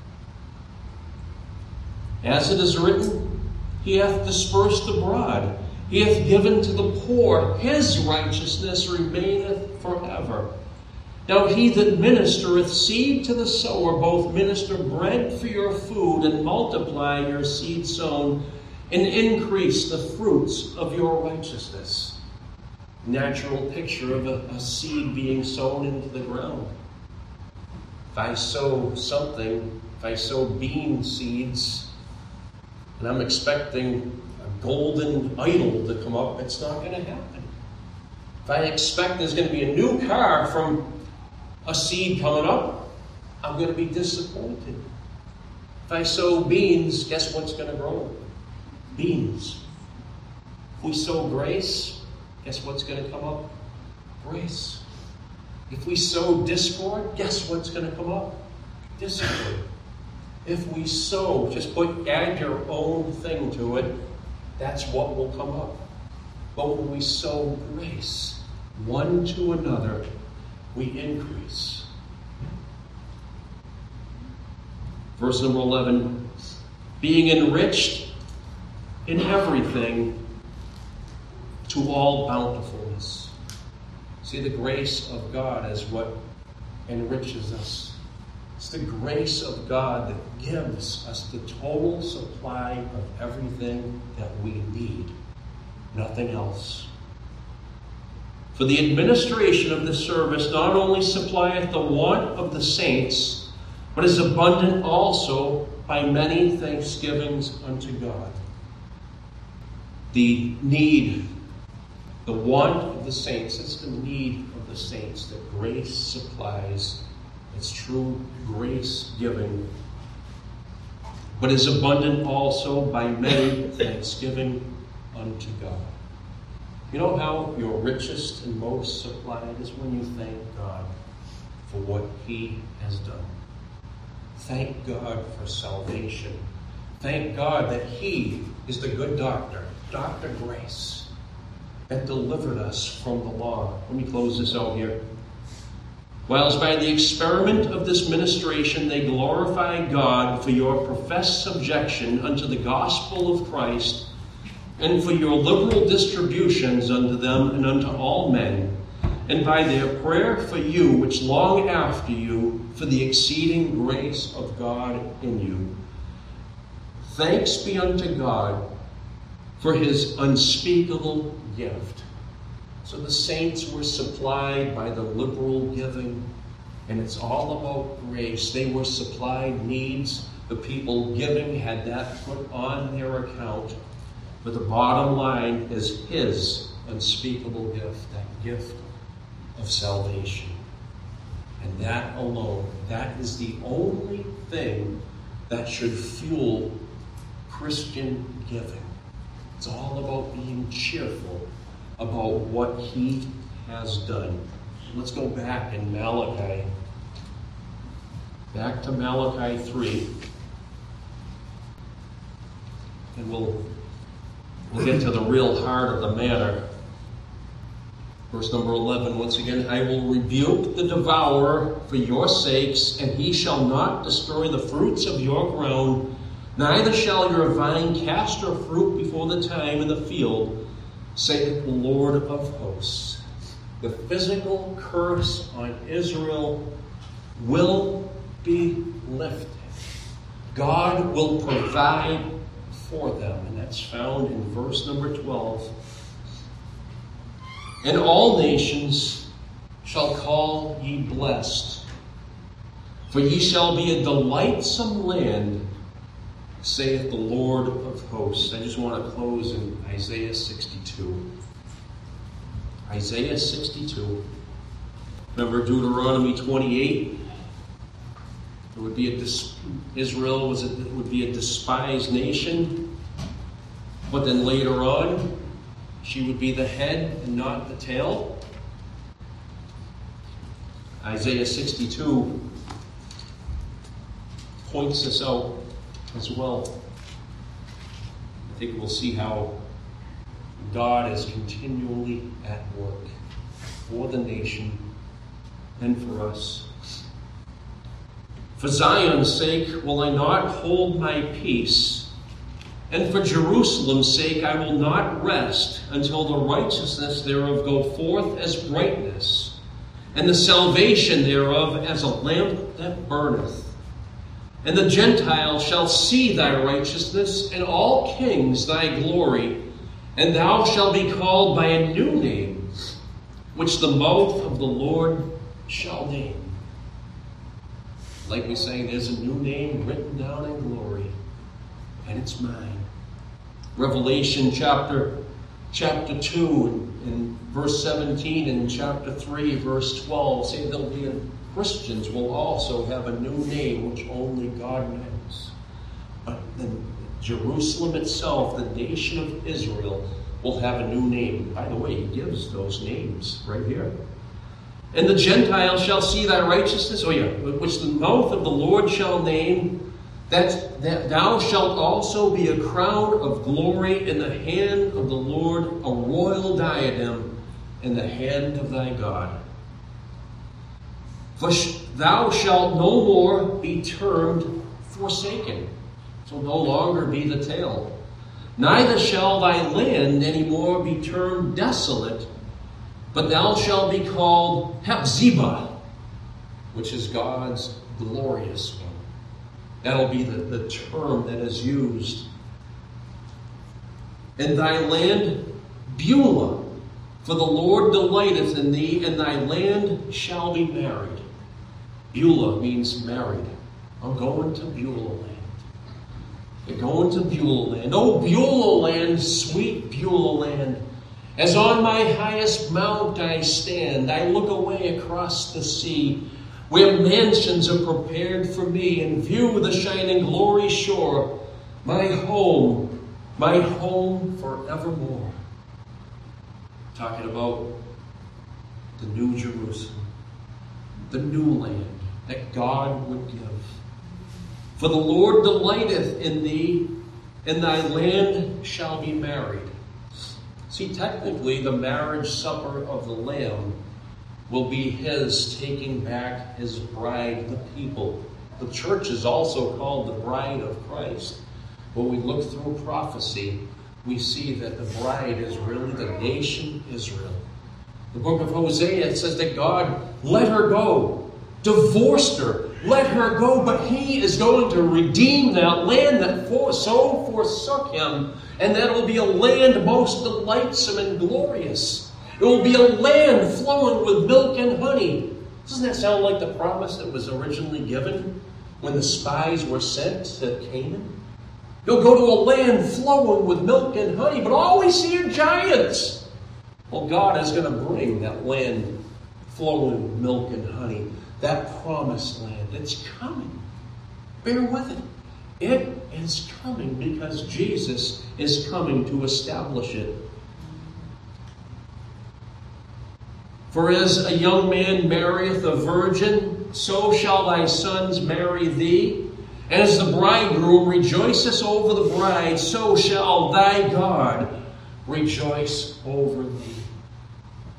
[SPEAKER 1] As it is written, He hath dispersed abroad. He hath given to the poor. His righteousness remaineth forever. Now he that ministereth seed to the sower, both minister bread for your food, and multiply your seed sown, and increase the fruits of your righteousness. Natural picture of a, a seed being sown into the ground. If I sow something, if I sow bean seeds, and I'm expecting a golden idol to come up, it's not going to happen. If I expect there's going to be a new car from a seed coming up, I'm going to be disappointed. If I sow beans, guess what's going to grow? Beans. If we sow grace, guess what's going to come up? Grace. If we sow discord, guess what's going to come up? Discord. If we sow, just put add your own thing to it, that's what will come up. But when we sow grace, one to another, we increase. Verse number eleven, being enriched in everything to all bountifulness. See, the grace of God is what enriches us. It's the grace of God that gives us the total supply of everything that we need. Nothing else. For the administration of this service not only supplieth the want of the saints, but is abundant also by many thanksgivings unto God. The need, the want of the saints, it's the need of the saints that grace supplies. It's true grace giving, but is abundant also by many thanksgiving unto God. You know how your richest and most supplied is when you thank God for what He has done. Thank God for salvation. Thank God that He is the good doctor, Doctor Grace, that delivered us from the law. Let me close this out here. Whilst by the experiment of this ministration they glorify God for your professed subjection unto the gospel of Christ, and for your liberal distributions unto them and unto all men, and by their prayer for you, which long after you, for the exceeding grace of God in you. Thanks be unto God for His unspeakable gift. So the saints were supplied by the liberal giving, and it's all about grace. They were supplied needs. The people giving had that put on their account. But the bottom line is His unspeakable gift, that gift of salvation. And that alone, that is the only thing that should fuel Christian giving. It's all about being cheerful about what He has done. Let's go back in Malachi. Back to Malachi three. And we'll We'll get to the real heart of the matter. Verse number eleven, once again, I will rebuke the devourer for your sakes, and he shall not destroy the fruits of your ground, neither shall your vine cast her fruit before the time in the field, saith the Lord of hosts. The physical curse on Israel will be lifted. God will provide for them, and that's found in verse number twelve. And all nations shall call ye blessed, for ye shall be a delightsome land, saith the Lord of hosts. I just want to close in Isaiah sixty-two. Isaiah sixty-two. Remember Deuteronomy twenty-eight? It would be a dis- Israel was a, it would be a despised nation, but then later on, she would be the head and not the tail. Isaiah sixty-two points this out as well. I think we'll see how God is continually at work for the nation and for us. For Zion's sake will I not hold my peace, and for Jerusalem's sake I will not rest until the righteousness thereof go forth as brightness, and the salvation thereof as a lamp that burneth. And the Gentiles shall see thy righteousness, and all kings thy glory, and thou shalt be called by a new name, which the mouth of the Lord shall name. Like we sang, there's a new name written down in glory, and it's mine. Revelation chapter, chapter two and verse seventeen and chapter three, verse twelve say there'll be a, Christians will also have a new name which only God knows. But then Jerusalem itself, the nation of Israel, will have a new name. By the way, he gives those names right here. And the Gentiles shall see thy righteousness, oh yeah, which the mouth of the Lord shall name, that, that thou shalt also be a crown of glory in the hand of the Lord, a royal diadem in the hand of thy God. For sh- thou shalt no more be termed forsaken, so no longer be the tail. Neither shall thy land any more be termed desolate, but thou shalt be called Hephzibah, which is God's glorious one. That'll be the, the term that is used. And thy land Beulah, for the Lord delighteth in thee, and thy land shall be married. Beulah means married. I'm going to Beulah land. You're going to Beulah land. Oh, Beulah land, sweet Beulah land. As on my highest mount I stand, I look away across the sea, where mansions are prepared for me, and view the shining glory shore, my home, my home forevermore. Talking about the new Jerusalem, the new land that God would give. For the Lord delighteth in thee, and thy land shall be married. See, technically, the marriage supper of the Lamb will be his taking back his bride, the people. The church is also called the bride of Christ. When we look through prophecy, we see that the bride is really the nation Israel. The book of Hosea, it says that God let her go, divorced her, let her go, but he is going to redeem that land that for, so forsook him, and that will be a land most delightsome and glorious. It will be a land flowing with milk and honey. Doesn't that sound like the promise that was originally given when the spies were sent to Canaan? You'll go to a land flowing with milk and honey, but all we see are giants. Well, God is going to bring that land flowing with milk and honey, that promised land. It's coming. Bear with it. It is coming because Jesus is coming to establish it. For as a young man marrieth a virgin, so shall thy sons marry thee. As the bridegroom rejoiceth over the bride, so shall thy God rejoice over thee.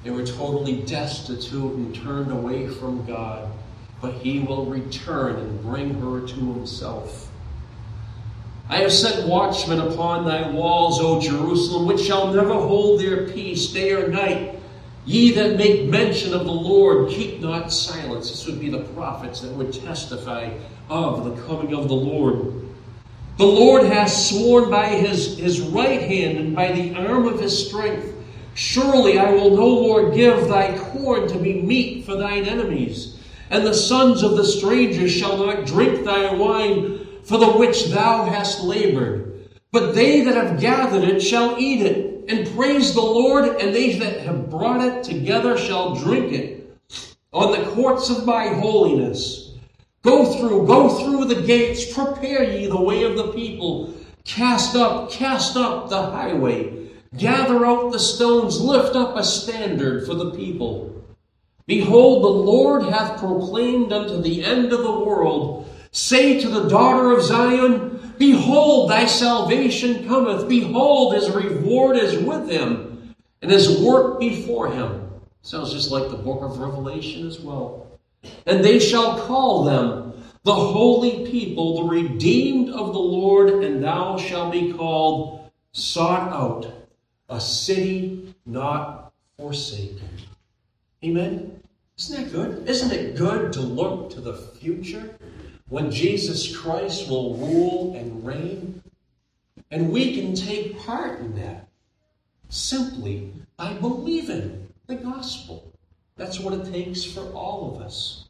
[SPEAKER 1] They were totally destitute and turned away from God. But he will return and bring her to himself. I have set watchmen upon thy walls, O Jerusalem, which shall never hold their peace day or night. Ye that make mention of the Lord, keep not silence. This would be the prophets that would testify of the coming of the Lord. The Lord hath sworn by his, his right hand and by the arm of his strength. Surely I will no more give thy corn to be meat for thine enemies, and the sons of the strangers shall not drink thy wine, for the which thou hast labored. But they that have gathered it shall eat it, and praise the Lord, and they that have brought it together shall drink it. On the courts of my holiness, go through, go through the gates, prepare ye the way of the people. Cast up, cast up the highway. Gather out the stones, lift up a standard for the people. Behold, the Lord hath proclaimed unto the end of the world. Say to the daughter of Zion, behold, thy salvation cometh. Behold, his reward is with him, and his work before him. Sounds just like the book of Revelation as well. And they shall call them the holy people, the redeemed of the Lord, and thou shalt be called sought out, a city not forsaken. Amen? Isn't that good? Isn't it good to look to the future when Jesus Christ will rule and reign? And we can take part in that simply by believing the gospel. That's what it takes for all of us.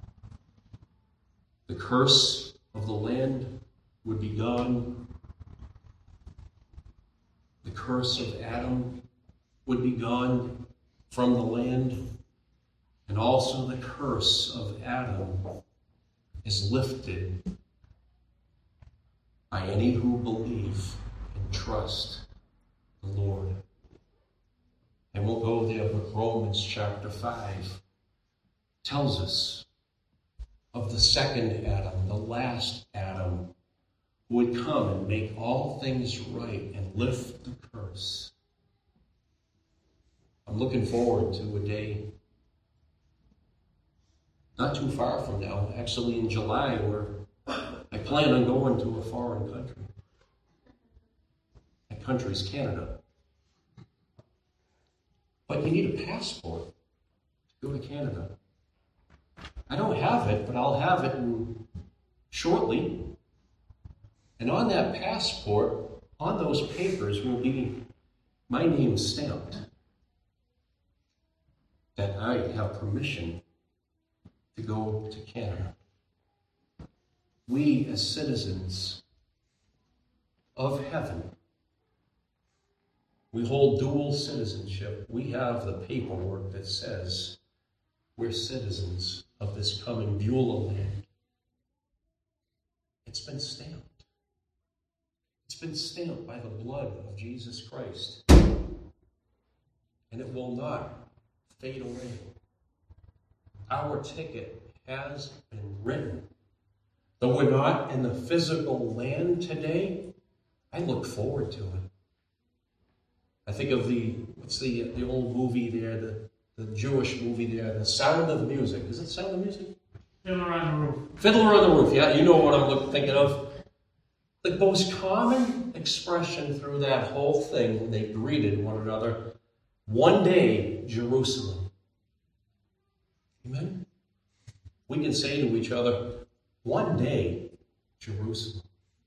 [SPEAKER 1] The curse of the land would be gone. The curse of Adam would be gone from the land. And also the curse of Adam is lifted by any who believe and trust the Lord. And we'll go there, but Romans chapter five tells us of the second Adam, the last Adam, who would come and make all things right and lift the curse. I'm looking forward to a day not too far from now, actually in July, where I plan on going to a foreign country. That country's Canada. But you need a passport to go to Canada. I don't have it, but I'll have it in shortly. And on that passport, on those papers, will be my name stamped that I have permission to go to Canada. We, as citizens of heaven, we hold dual citizenship. We have the paperwork that says we're citizens of this coming Beulah land. It's been stamped. It's been stamped by the blood of Jesus Christ. And it will not fade away. Our ticket has been written. Though we're not in the physical land today, I look forward to it. I think of the, what's the the old movie there, the, the Jewish movie there, The Sound of Music. Is it Sound of Music?
[SPEAKER 2] Fiddler on the Roof.
[SPEAKER 1] Fiddler on the Roof, yeah, you know what I'm look, thinking of. The most common expression through that whole thing when they greeted one another, one day, Jerusalem. Amen? We can say to each other, one day, Jerusalem.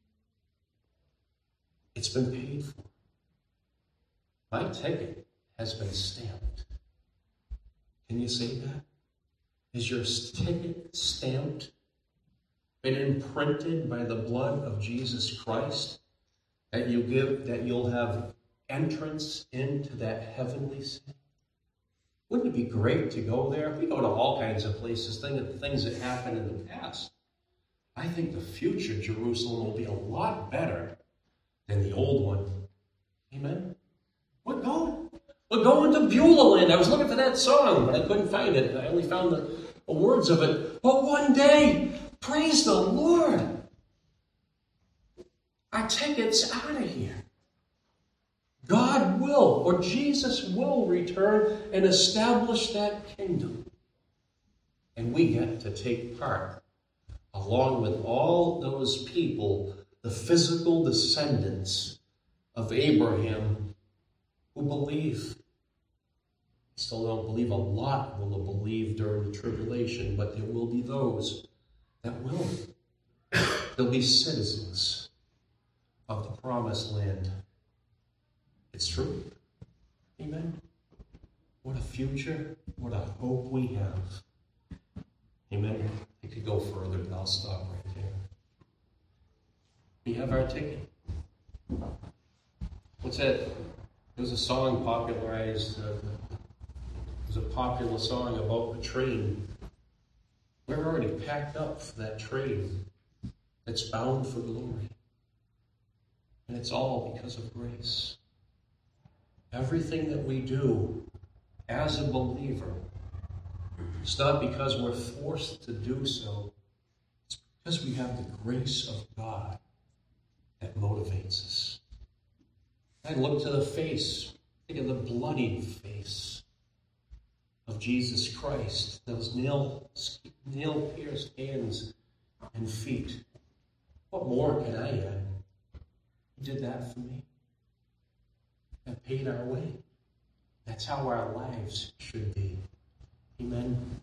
[SPEAKER 1] It's been paid for. My ticket has been stamped. Can you say that? Is your ticket stamped? Been imprinted by the blood of Jesus Christ? That you give, that you'll have entrance into that heavenly city? Wouldn't it be great to go there? We go to all kinds of places, things that happened in the past. I think the future Jerusalem will be a lot better than the old one. Amen? We're going. We're going to Beulah land. I was looking for that song, but I couldn't find it. I only found the, the words of it. But one day, praise the Lord, our ticket's out of here. God God will, or Jesus will return and establish that kingdom. And we get to take part, along with all those people, the physical descendants of Abraham, who believe. Still don't believe a lot will believe during the tribulation, but there will be those that will. They'll be citizens of the promised land. It's true. Amen. What a future, what a hope we have. Amen. I could go further, but I'll stop right there. We have our ticket. What's that? There was a song popularized. Uh, it was a popular song about a train. We're already packed up for that train that's bound for glory. And it's all because of grace. Everything that we do as a believer, it's not because we're forced to do so. It's because we have the grace of God that motivates us. I look to the face, think of the bloody face of Jesus Christ, those nail, nail-pierced hands and feet. What more can I add? He did that for me. That paid our way. That's how our lives should be. Amen.